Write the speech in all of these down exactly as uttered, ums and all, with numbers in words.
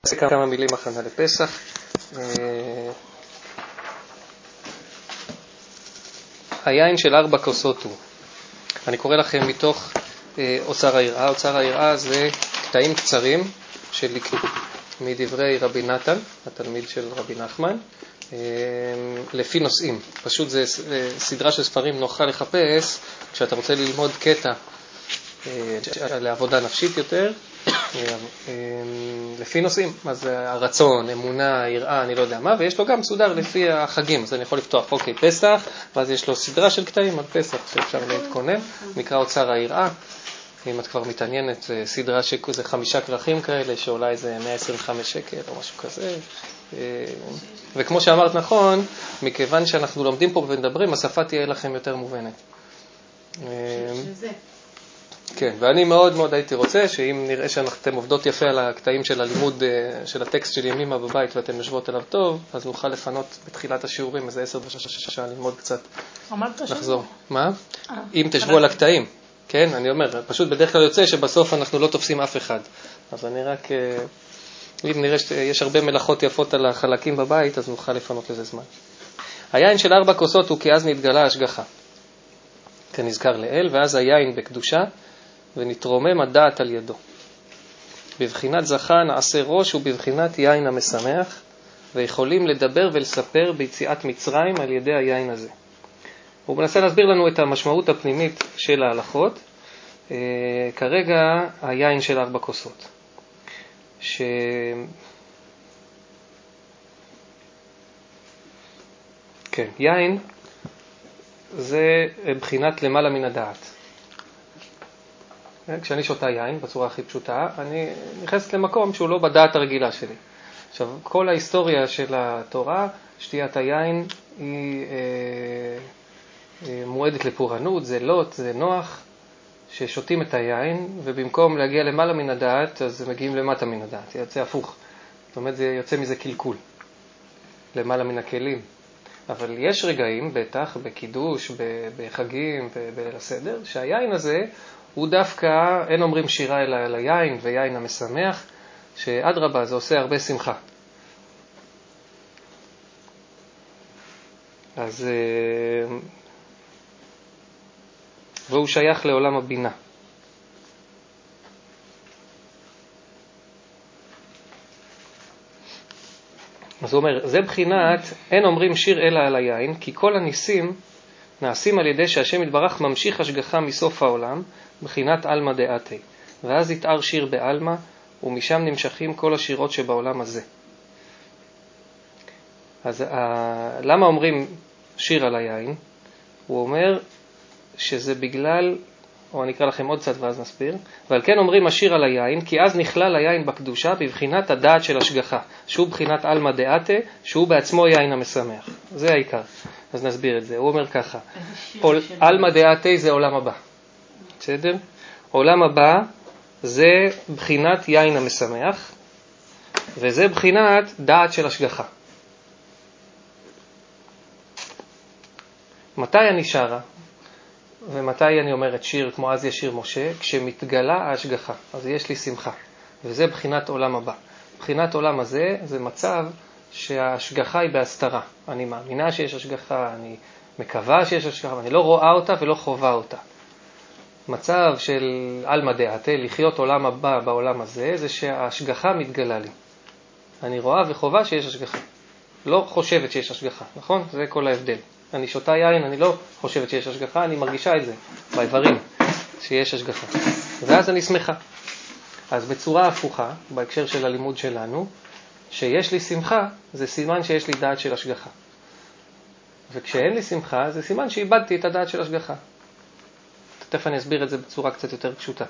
כמה מילים הכנה לפסח. היין של ארבע כוסות הוא. אני קורא לכם מתוך אוצר היראה. אוצר היראה זה קטעים קצרים של מדברי רבי נתן, התלמיד של רבי נחמן, לפי נושאים. פשוט זה סדרה של ספרים נוחה לחפש כשאתה רוצה ללמוד קטע לעבודה נפשית יותר, לפי נושאים. אז הרצון, אמונה, יראה, אני לא יודע מה, ויש לו גם סודר לפי החגים. אז אני יכול לפתוח, אוקיי, פסח, ואז יש לו סדרה של קטעים על פסח שאפשר להתכונן, נקרא אוצר היראה. אם את כבר מתעניינת, סדרה שזה חמישה כרכים כאלה, שעולה איזה מאה עשרים וחמש שקל או משהו כזה. וכמו שאמרת נכון, מכיוון שאנחנו לומדים פה ומדברים, השפה תהיה לכם יותר מובנת. שזה. כן, ואני מאוד מאוד הייתי רוצה שאם נראה שאתם עובדות יפה על הקטעים של הלימוד של הטקסט של ימימה בבית ואתם יושבות עליו טוב, אז נוכל לפנות בתחילת השיעורים איזה עשר ושש שעה ללמוד קצת. אמרת נחזור. מה? אם תשבו על הקטעים. כן, אני אומר, פשוט בדרך כלל יוצא שבסוף אנחנו לא תופסים אף אחד. אז אני רק, אם נראה שיש הרבה מלאכות יפות על החלקים בבית, אז נוכל לפנות לזה זמן. היין של ארבע כוסות הוא כי אז נתגלה השגחה. כנזכר לאל, ואז היין בקדושה, ונתרומם הדעת על ידו. בבחינת זכה נעשה ראש ובבחינת יין המשמח, ויכולים לדבר ולספר ביציאת מצרים על ידי היין הזה. הוא מנסה להסביר לנו את המשמעות הפנימית של ההלכות. אה, כרגע היין של ארבע כוסות. ש... כן, יין זה בחינת למעלה מן הדעת. כשאני שותה יין, בצורה הכי פשוטה, אני נכנס למקום שהוא לא בדעת הרגילה שלי. עכשיו, כל ההיסטוריה של התורה, שתיית היין היא אה, אה, מועדת לפורענות, זה לוט, זה נוח, ששותים את היין, ובמקום להגיע למעלה מן הדעת, אז מגיעים למטה מן הדעת, זה יוצא הפוך. זאת אומרת, זה יוצא מזה קלקול, למעלה מן הכלים. אבל יש רגעים, בטח, בקידוש, בחגים, בליל הסדר, שהיין הזה הוא דווקא, אין אומרים שירה אלא על היין ויין המשמח, שאדרבה, זה עושה הרבה שמחה. אז, והוא שייך לעולם הבינה. אז הוא אומר, זה בחינת, אין אומרים שיר אלא על היין, כי כל הניסים נעשים על ידי שהשם יתברך ממשיך השגחה מסוף העולם, בחינת אלמה דעתי. ואז יתאר שיר באלמה, ומשם נמשכים כל השירות שבעולם הזה. אז למה אומרים שיר על היין? הוא אומר שזה בגלל, או אני אקרא לכם עוד קצת ואז נסביר, ועל כן אומרים השיר על היין, כי אז נכלל היין בקדושה בבחינת הדעת של השגחה, שהוא בחינת אלמה דעתי, שהוא בעצמו יין המשמח. זה העיקר. אז נסביר את זה. הוא אומר ככה, אלמה דעתי זה עולם הבא. בסדר? עולם הבא זה בחינת יין המשמח, וזה בחינת דעת של השגחה. מתי אני שרה? ומתי אני אומרת שיר כמו אז יש שיר משה? כשמתגלה ההשגחה. אז יש לי שמחה. וזה בחינת עולם הבא. בחינת עולם הזה זה מצב שההשגחה היא בהסתרה. אני מאמינה שיש השגחה, אני מקווה שיש השגחה, אני לא רואה אותה ולא חובה אותה. מצב של אלמה דעתי, לחיות עולם הבא בעולם הזה, זה שההשגחה מתגלה לי. אני רואה וחובה שיש השגחה. לא חושבת שיש השגחה, נכון? זה כל ההבדל. אני שותה יין, אני לא חושבת שיש השגחה, אני מרגישה את זה באיברים, שיש השגחה. ואז אני שמחה. אז בצורה הפוכה, בהקשר של הלימוד שלנו, שיש לי שמחה, זה סימן שיש לי דעת של השגחה. וכשאין לי שמחה, זה סימן שאיבדתי את הדעת של השגחה. תכף אני אסביר את זה בצורה קצת יותר פשוטה.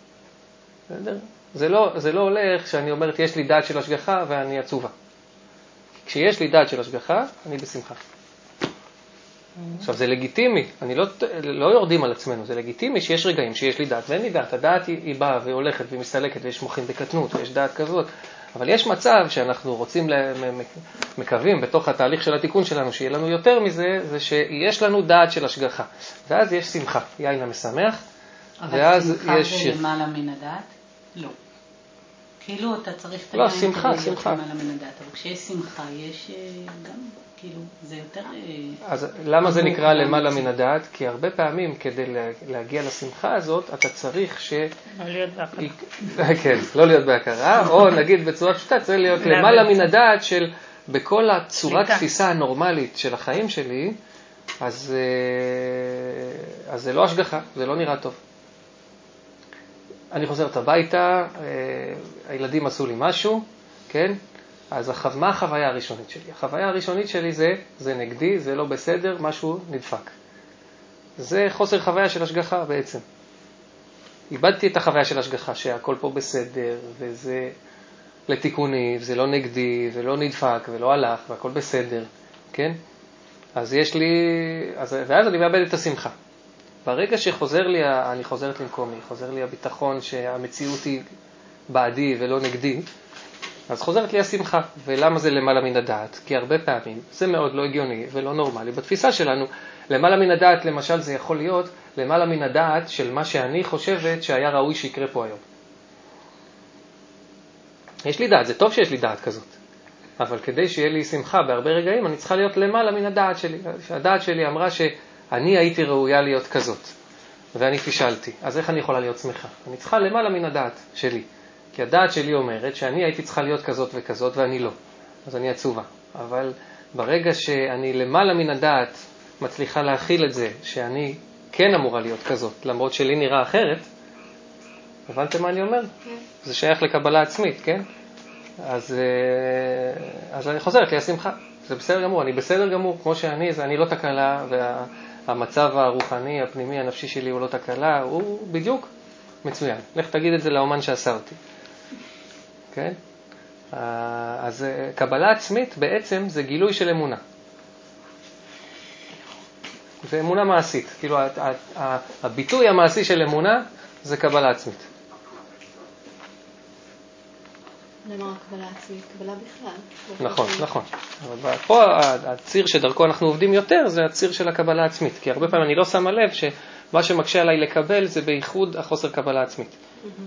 זה לא, זה לא הולך שאני אומרת יש לי דעת של השגחה ואני עצובה. כשיש לי דעת של השגחה, אני בשמחה. עכשיו זה לגיטימי, אני לא, לא יורדים על עצמנו, זה לגיטימי שיש רגעים שיש לי דעת ואין לי דעת. הדעת היא, היא באה והולכת והיא מסתלקת ויש מוחין בקטנות ויש דעת כזאת. אבל יש מצב שאנחנו רוצים, מקווים בתוך התהליך של התיקון שלנו, שיהיה לנו יותר מזה, זה שיש לנו דעת של השגחה. ואז יש שמחה, יין המשמח, ואז יש שיר. אבל שמחה זה למעלה מן הדעת? לא. כאילו אתה צריך את לא, שמחה, שמחה. למעלה מן הדעת, אבל כשיש שמחה יש גם, כאילו, זה יותר... אז למה זה נקרא למעלה מן הדעת? כי הרבה פעמים כדי להגיע לשמחה הזאת, אתה צריך ש... לא להיות בהכרה. כן, לא להיות בהכרה, או נגיד בצורה פשוטה, צריך להיות למעלה מן הדעת של, בכל הצורת תפיסה הנורמלית של החיים שלי, אז, אז זה לא השגחה, זה לא נראה טוב. אני חוזרת הביתה, הילדים עשו לי משהו, כן? אז מה החוויה הראשונית שלי? החוויה הראשונית שלי זה, זה נגדי, זה לא בסדר, משהו נדפק. זה חוסר חוויה של השגחה בעצם. איבדתי את החוויה של השגחה, שהכל פה בסדר, וזה לתיקוני, וזה לא נגדי, ולא נדפק, ולא הלך, והכל בסדר, כן? אז יש לי, אז, ואז אני מאבד את השמחה. ברגע שחוזר לי, אני חוזרת למקומי, חוזר לי הביטחון שהמציאות היא בעדי ולא נגדי, אז חוזרת לי השמחה. ולמה זה למעלה מן הדעת? כי הרבה פעמים זה מאוד לא הגיוני ולא נורמלי. בתפיסה שלנו, למעלה מן הדעת, למשל, זה יכול להיות למעלה מן הדעת של מה שאני חושבת שהיה ראוי שיקרה פה היום. יש לי דעת, זה טוב שיש לי דעת כזאת. אבל כדי שיהיה לי שמחה בהרבה רגעים, אני צריכה להיות למעלה מן הדעת שלי. הדעת שלי אמרה שאני הייתי ראויה להיות כזאת, ואני פישלתי. אז איך אני יכולה להיות שמחה? אני צריכה למעלה מן הדעת שלי. כי הדעת שלי אומרת שאני הייתי צריכה להיות כזאת וכזאת, ואני לא. אז אני עצובה. אבל ברגע שאני למעלה מן הדעת מצליחה להכיל את זה, שאני כן אמורה להיות כזאת, למרות שלי נראה אחרת, הבנתם מה אני אומר? כן. זה שייך לקבלה עצמית, כן? אז, אז אני חוזרת לי השמחה. זה בסדר גמור, אני בסדר גמור, כמו שאני, זה אני לא תקלה, והמצב הרוחני, הפנימי, הנפשי שלי הוא לא תקלה, הוא בדיוק מצוין. לך תגיד את זה לאומן שעשה אותי. כן? אז קבלה עצמית בעצם זה גילוי של אמונה. זה אמונה מעשית. כאילו הביטוי המעשי של אמונה זה קבלה עצמית. למה קבלה עצמית? קבלה בכלל. נכון, נכון. אבל פה הציר שדרכו אנחנו עובדים יותר זה הציר של הקבלה עצמית. כי הרבה פעמים אני לא שמה לב שמה שמקשה עליי לקבל זה בייחוד החוסר קבלה עצמית.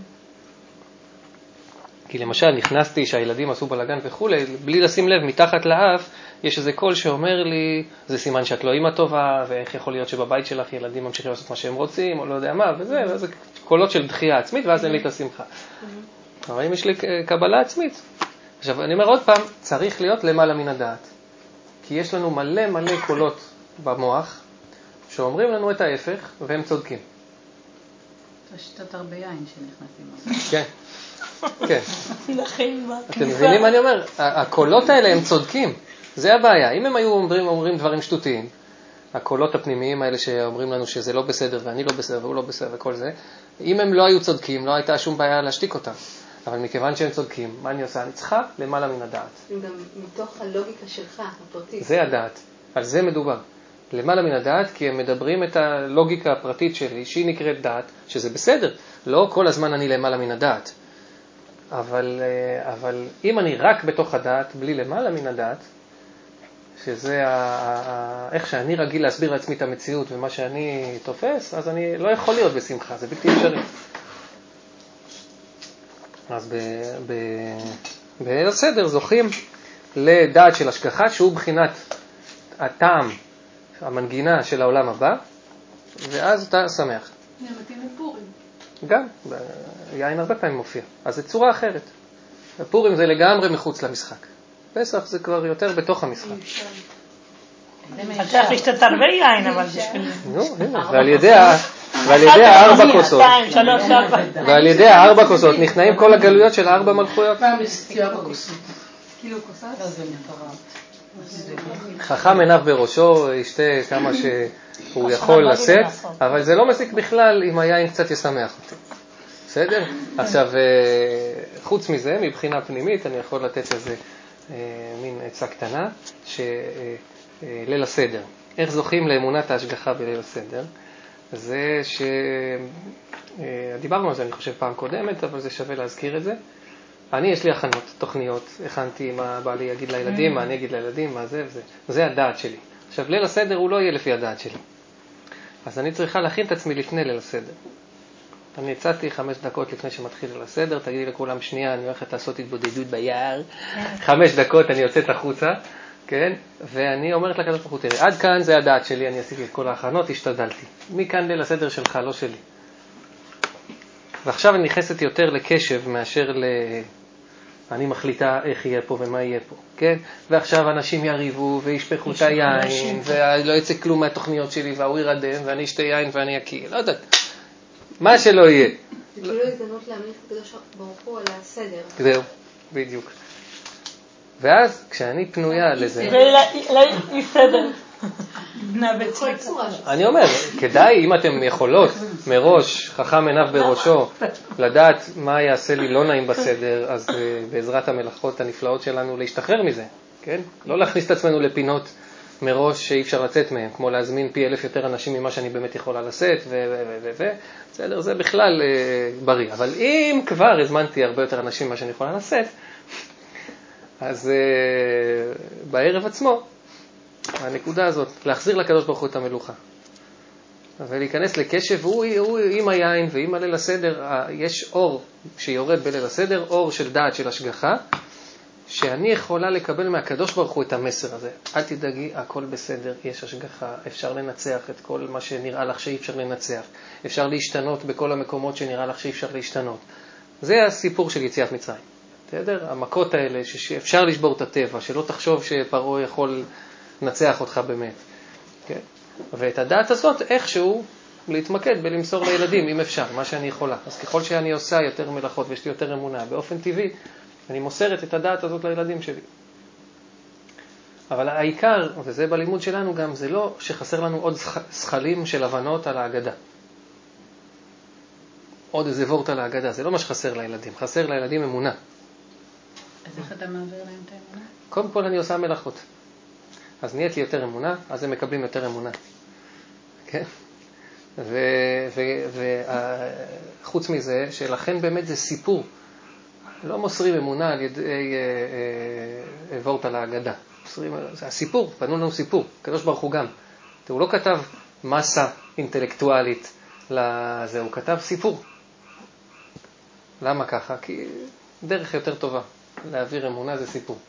כי למשל נכנסתי שהילדים עשו בלגן וכו', בלי לשים לב, מתחת לאף, יש איזה קול שאומר לי, זה סימן שאת לא אימא טובה, ואיך יכול להיות שבבית שלך ילדים ממשיכים לעשות מה שהם רוצים, או לא יודע מה, וזה, וזה קולות של דחייה עצמית, ואז אין לי את השמחה. אבל אם יש לי קבלה עצמית, עכשיו אני אומר עוד פעם, צריך להיות למעלה מן הדעת. כי יש לנו מלא מלא קולות במוח, שאומרים לנו את ההפך, והם צודקים. אתה שתת הרבה יין שנכנסים. כן. כן. אתם מבינים מה אני אומר? הקולות האלה הם צודקים. זה הבעיה. אם הם היו אומרים, אומרים דברים שטותיים, הקולות הפנימיים האלה שאומרים לנו שזה לא בסדר ואני לא בסדר והוא לא בסדר וכל זה, אם הם לא היו צודקים, לא הייתה שום בעיה להשתיק אותם. אבל מכיוון שהם צודקים, מה אני עושה? אני צריכה למעלה מן הדעת. גם מתוך הלוגיקה שלך, הפרטית. זה הדעת. על זה מדובר. למעלה מן הדעת, כי הם מדברים את הלוגיקה הפרטית שלי, שהיא נקראת דעת, שזה בסדר. לא כל הזמן אני למעלה מן הדעת. אבל, אבל אם אני רק בתוך הדעת, בלי למעלה מן הדעת, שזה ה, ה, איך שאני רגיל להסביר לעצמי את המציאות ומה שאני תופס, אז אני לא יכול להיות בשמחה, זה בלתי אפשרי. אז בסדר, זוכים לדעת של השגחה, שהוא בחינת הטעם, המנגינה של העולם הבא, ואז אתה שמח. זה מתאים לפורים. גם, יין הרבה פעמים מופיע. אז זה צורה אחרת. הפורים זה לגמרי מחוץ למשחק. פסח זה כבר יותר בתוך המשחק. אתה צריך לשתות הרבה יין, אבל בשביל... נו, הנה, ועל ידי הארבע כוסות, ועל ידי הארבע כוסות נכנעים כל הגלויות של הארבע מלכויות. פעם נסתי ארבע כוסות. כאילו כוסות? זה מטורף. חכם עיניו בראשו, ישתה כמה שהוא יכול לשאת, אבל זה לא מזיק בכלל אם היין קצת ישמח אותי. בסדר? עכשיו, חוץ מזה, מבחינה פנימית, אני יכול לתת איזה מין עצה קטנה, שליל הסדר. איך זוכים לאמונת ההשגחה בליל הסדר? זה ש... דיברנו על זה, אני חושב, פעם קודמת, אבל זה שווה להזכיר את זה. אני, יש לי הכנות, תוכניות, הכנתי מה בא לי יגיד לילדים, מה אני אגיד לילדים, מה זה וזה. זה הדעת שלי. עכשיו, ליל הסדר הוא לא יהיה לפי הדעת שלי. אז אני צריכה להכין את עצמי לפני ליל הסדר. אני הצעתי חמש דקות לפני שמתחיל לסדר, תגידי לכולם שנייה, אני הולכת לעשות התבודדות ביער, חמש דקות אני יוצאת החוצה, כן? ואני אומרת לקדוש ברוך הוא, תראי, עד כאן זה הדעת שלי, אני עשיתי את כל ההכנות, השתדלתי. מכאן ליל הסדר שלך, לא שלי. ועכשיו אני נכנסת יותר לקשב מאשר ל... אני מחליטה איך יהיה פה ומה יהיה פה, כן? ועכשיו אנשים יריבו וישפכו את היין, ולא יצא כלום מהתוכניות שלי, והוא ירדם, ואני אשתה יין ואני אקיא, לא יודעת. מה שלא יהיה. זה כאילו הזדמנות להמליך הקדוש ברוך הוא על הסדר. זהו, בדיוק. ואז כשאני פנויה לזה... ולאי סדר. אני אומר, כדאי, אם אתם יכולות מראש, חכם עיניו בראשו, לדעת מה יעשה לי לא נעים בסדר, אז בעזרת המלאכות הנפלאות שלנו להשתחרר מזה, כן? לא להכניס את עצמנו לפינות מראש שאי אפשר לצאת מהם, כמו להזמין פי אלף יותר אנשים ממה שאני באמת יכולה לשאת, ו... ו... ו... ו... בסדר, זה בכלל בריא. אבל אם כבר הזמנתי הרבה יותר אנשים ממה שאני יכולה לשאת, אז בערב עצמו, הנקודה הזאת, להחזיר לקדוש ברוך הוא את המלוכה. ולהיכנס לקשב, הוא, הוא עם היין ועם הליל הסדר, יש אור שיורד בליל הסדר, אור של דעת של השגחה, שאני יכולה לקבל מהקדוש ברוך הוא את המסר הזה. אל תדאגי, הכל בסדר, יש השגחה, אפשר לנצח את כל מה שנראה לך שאי אפשר לנצח, אפשר להשתנות בכל המקומות שנראה לך שאי אפשר להשתנות. זה הסיפור של יציאת מצרים. בסדר? המכות האלה שאפשר לשבור את הטבע, שלא תחשוב שפרעה יכול לנצח אותך באמת. כן? ואת הדעת הזאת איכשהו להתמקד בלמסור לילדים, אם אפשר, מה שאני יכולה. אז ככל שאני עושה יותר מלאכות ויש לי יותר אמונה, באופן טבעי, אני מוסרת את הדעת הזאת לילדים שלי. אבל העיקר, וזה בלימוד שלנו גם, זה לא שחסר לנו עוד שכלים של הבנות על ההגדה. עוד איזה וורט על ההגדה, זה לא מה שחסר לילדים. חסר לילדים אמונה. אז איך אתה מעביר להם את האמונה? קודם כל אני עושה מלאכות. אז נהיית לי יותר אמונה, אז הם מקבלים יותר אמונה. כן? וחוץ מזה, שלכן באמת זה סיפור. לא מוסרים אמונה על ידי וורט על ההגדה. זה הסיפור, פנו לנו סיפור. הקדוש ברוך הוא גם. הוא לא כתב מסה אינטלקטואלית לזה, הוא כתב סיפור. למה ככה? כי דרך יותר טובה. להעביר אמונה זה סיפור.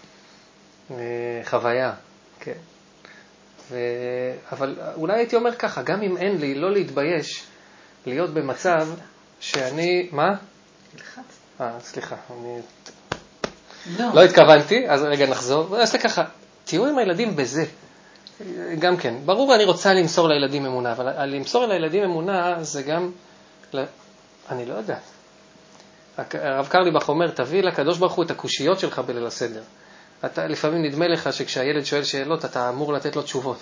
חוויה, כן. ו... אבל אולי הייתי אומר ככה, גם אם אין לי, לא להתבייש, להיות במצב שאני... מה? אה, סליחה, אני... לא. לא התכוונתי, אז רגע נחזור. אז ככה, תהיו עם הילדים בזה. גם כן, ברור אני רוצה למסור לילדים אמונה, אבל למסור לילדים אמונה זה גם... אני לא יודע. הרב קרליבך אומר, תביא לקדוש ברוך הוא את הקושיות שלך בליל הסדר. אתה, לפעמים נדמה לך שכשהילד שואל שאלות, אתה אמור לתת לו תשובות.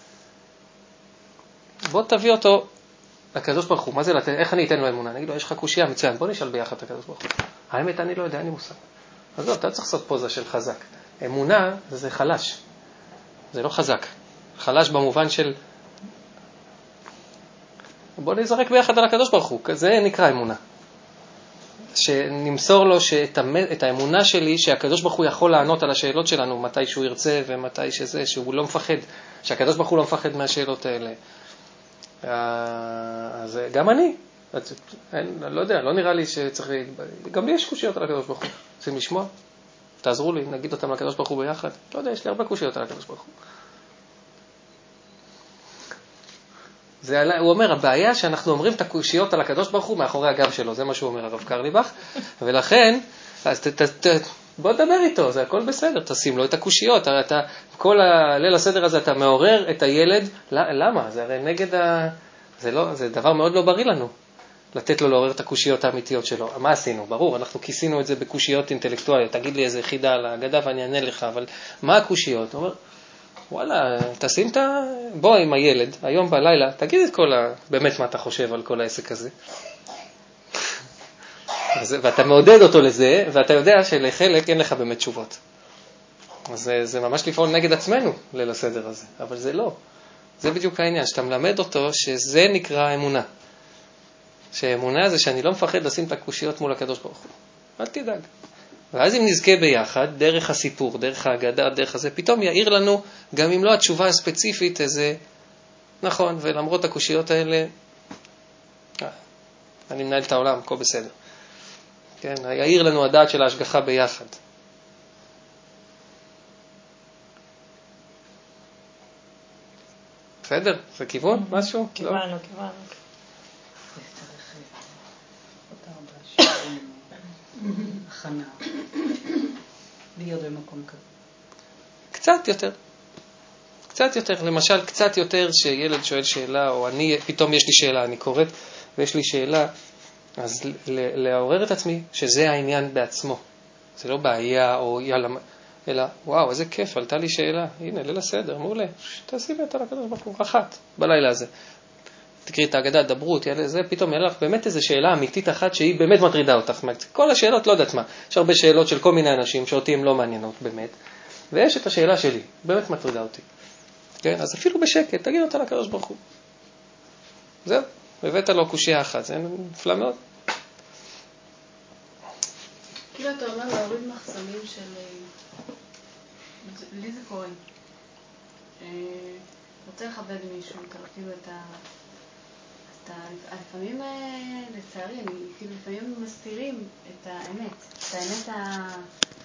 בוא תביא אותו לקדוש ברוך הוא. מה זה לתת? איך אני אתן לו אמונה? אני אגיד לו, יש לך קושייה, מצוין, בוא נשאל ביחד את הקדוש ברוך הוא. האמת, אני לא יודע, אני מושג. אז לא, אתה צריך לעשות פוזה של חזק. אמונה זה חלש. זה לא חזק. חלש במובן של... בוא נזרק ביחד על הקדוש ברוך הוא. זה נקרא אמונה. שנמסור לו שאת את האמונה שלי שהקדוש ברוך הוא יכול לענות על השאלות שלנו מתי שהוא ירצה ומתי שזה, שהוא לא מפחד, שהקדוש ברוך הוא לא מפחד מהשאלות האלה. אז גם אני, אני לא יודע, לא נראה לי שצריך, גם לי יש קושיות על הקדוש ברוך הוא. רוצים לשמוע? תעזרו לי, נגיד אותם לקדוש ברוך הוא ביחד. לא יודע, יש לי הרבה קושיות על הקדוש ברוך הוא. זה, הוא אומר, הבעיה שאנחנו אומרים את הקושיות על הקדוש ברוך הוא מאחורי הגב שלו, זה מה שהוא אומר הרב קרליבך, ולכן, אז ת, ת, ת, בוא תדבר איתו, זה הכל בסדר, תשים לו את הקושיות, אתה, כל הליל הסדר הזה אתה מעורר את הילד, למה? זה הרי נגד ה... זה, לא, זה דבר מאוד לא בריא לנו, לתת לו לעורר את הקושיות האמיתיות שלו. מה עשינו? ברור, אנחנו כיסינו את זה בקושיות אינטלקטואליות, תגיד לי איזה חידה על ההגדה ואני אענה לך, אבל מה הקושיות? הוא אומר, וואלה, תשים את ה... בוא עם הילד, היום בלילה, תגיד את כל ה... באמת מה אתה חושב על כל העסק הזה. ואתה מעודד אותו לזה, ואתה יודע שלחלק אין לך באמת תשובות. אז זה, זה ממש לפעול נגד עצמנו ליל הסדר הזה, אבל זה לא. זה בדיוק העניין, שאתה מלמד אותו שזה נקרא אמונה. שאמונה זה שאני לא מפחד לשים את הקושיות מול הקדוש ברוך הוא. אל תדאג. ואז אם נזכה ביחד, דרך הסיפור, דרך ההגדה, דרך הזה, פתאום יאיר לנו, גם אם לא התשובה הספציפית, איזה, נכון, ולמרות הקושיות האלה, אני מנהל את העולם, הכל בסדר. כן, יאיר לנו הדעת של ההשגחה ביחד. בסדר? זה כיוון? משהו? כיוונו, כיוונו. הכנה. להיות במקום כזה. קצת יותר. קצת יותר. למשל, קצת יותר שילד שואל שאלה, או אני, פתאום יש לי שאלה, אני קוראת, ויש לי שאלה, אז לעורר את עצמי שזה העניין בעצמו. זה לא בעיה, או יאללה, אלא, וואו, איזה כיף, עלתה לי שאלה. הנה, ליל הסדר, מעולה. תעשי בית על הקדוש ברוך הוא, אחת, בלילה הזה. תקראי את ההגדה, דברו, זה פתאום יהיה לך באמת איזו שאלה אמיתית אחת שהיא באמת מטרידה אותך. כל השאלות, לא יודעת מה. יש הרבה שאלות של כל מיני אנשים שאותי הן לא מעניינות באמת. ויש את השאלה שלי, באמת מטרידה אותי. כן? אז אפילו בשקט, תגיד אותה לקדוש ברוך הוא. זהו, הבאת לו קושיה אחת, זה נפלא מאוד. כאילו אתה אומר להוריד מחסמים של... לי זה קורה. רוצה לכבד מישהו, אתה כאילו את ה... לפעמים, לצערי, אני כאילו לפעמים מסתירים את האמת, את האמת